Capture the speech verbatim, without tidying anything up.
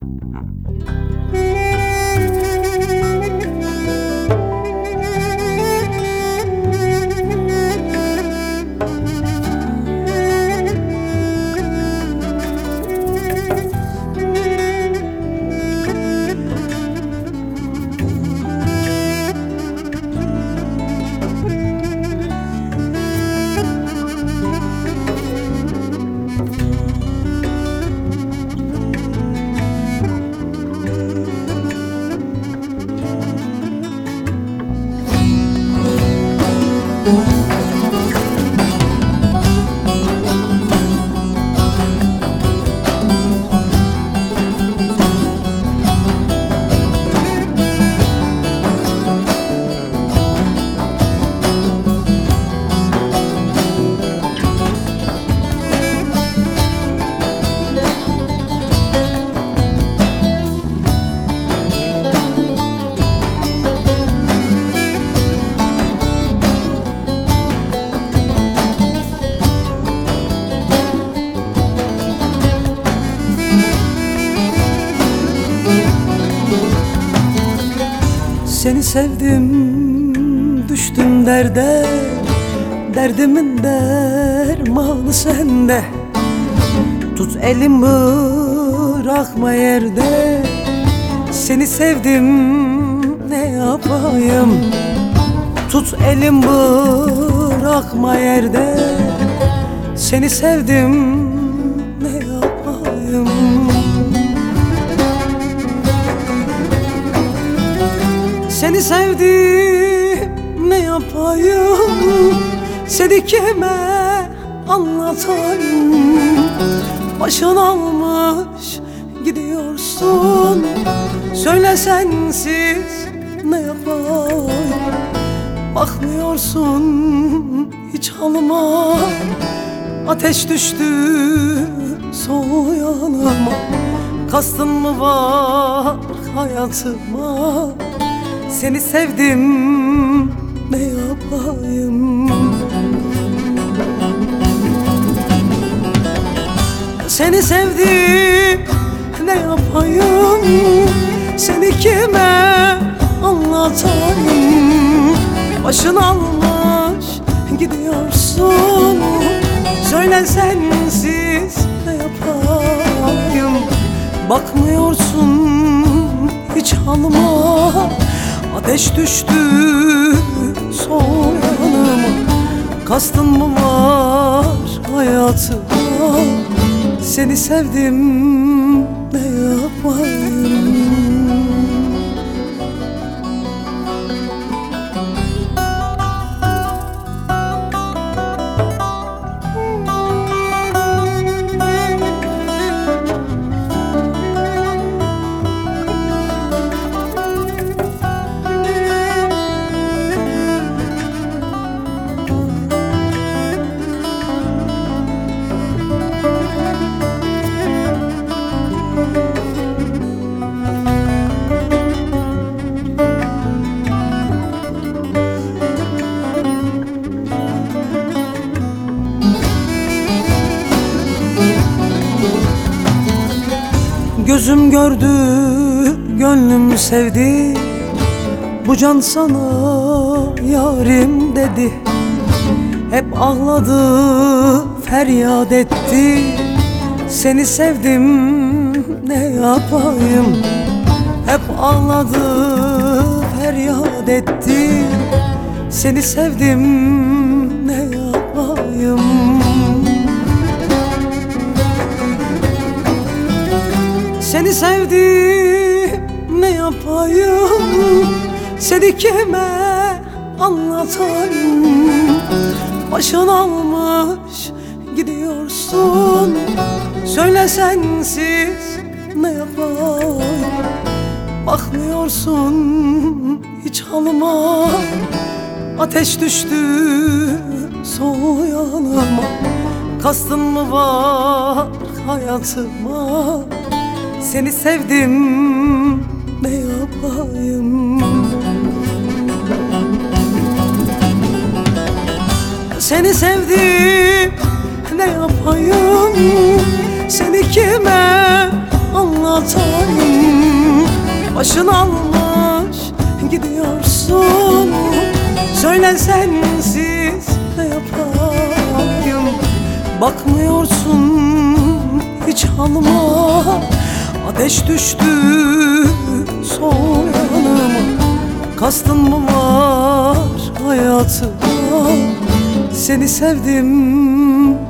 Seni sevdim, düştüm derde, derdimin dermanı sende. Tut elimi bırakma yerde, seni sevdim ne yapayım. Tut elimi bırakma yerde, seni sevdim ne yapayım. Seni sevdim ne yapayım, seni kime anlatayım. Başın almış gidiyorsun, söyle sensiz ne yapayım. Bakmıyorsun hiç halıma, ateş düştü soğuk yanıma. Kastın mı var hayatıma, seni sevdim ne yapayım. Seni sevdim ne yapayım, seni kime anlatayım. Başın almış gidiyorsun, söyle sensiz ne yapayım. Bakmıyorsun hiç halıma, ateş düştü soğuk yanıma. Kastın mı var hayatıma, seni sevdim ne yapayım. Gözüm gördü, gönlüm sevdi, bu can sana yarim dedi. Hep ağladı, feryat etti, seni sevdim ne yapayım. Hep ağladı, feryat etti, seni sevdim ne yapayım. Seni sevdim ne yapayım, seni kime anlatayım. Başın almış gidiyorsun, söyle sensiz ne yapayım. Bakmıyorsun hiç halıma, ateş düştü soğuk yanıma. Kastın mı var hayatıma, seni sevdim ne yapayım. Seni sevdim ne yapayım, seni kime anlatayım. Başın almış gidiyorsun. Söyle sensiz ne yapayım? Bakmıyorsun hiç halıma. Ateş düştü sol yanıma. Kastın mı var hayatıma? Seni sevdim